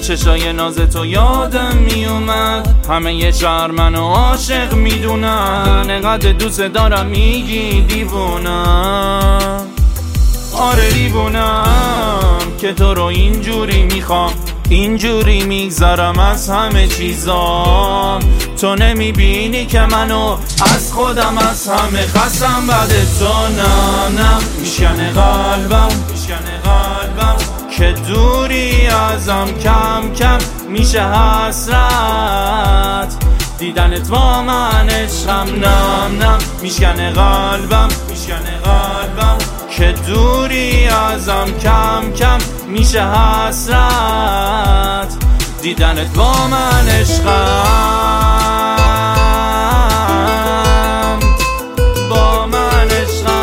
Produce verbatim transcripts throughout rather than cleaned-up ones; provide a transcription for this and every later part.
چشای ناز تو یادم میومد، همه یه شهر منو عاشق میدونن، انقدر دوست دارم میگی دیوونم. آره دیوونم که تو رو اینجوری میخوام، اینجوری میگذرم از همه چیزام. تو نمیبینی که منو از خودم از همه خستم بعد تو. نه نه میشکنه قلبم، میشکنه قلبم که دوری ازم کم کم میشه حسرت، دیدنت با من عشقم. نم نم میشکنه قلبم، میشکنه قلبم که دوری ازم کم کم میشه حسرت، دیدنت با من عشقم، با من عشقم.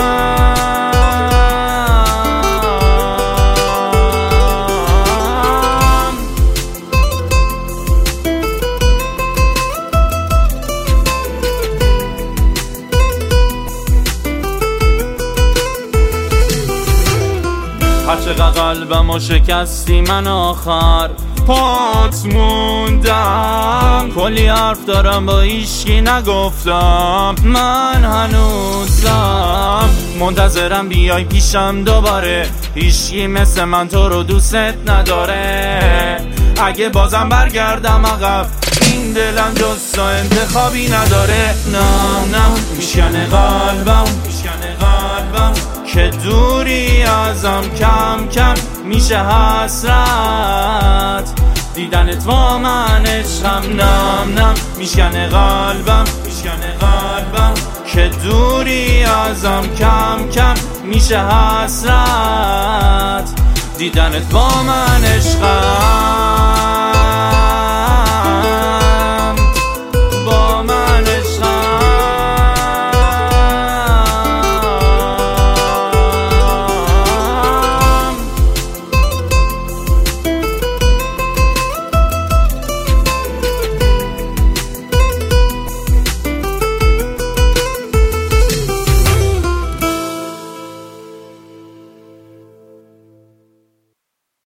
هرچقدر قلبمو شکستی من آخر پات موندم، کلی حرف دارم با هیچکی نگفتم، من هنوزم منتظرم بیای پیشم دوباره، هیچکی مثل من تو رو دوستت نداره. اگه بازم برگردم عقب این دلم جز تو انتخابی نداره. نه نه میشکنه قلبم، میشکنه قلبم که دوری ازم کم کم میشه حسرت، دیدنت با من عشقم. نم نم میشکنه قلبم، میشکنه قلبم که دوری ازم کم کم میشه حسرت، دیدنت با من عشقم.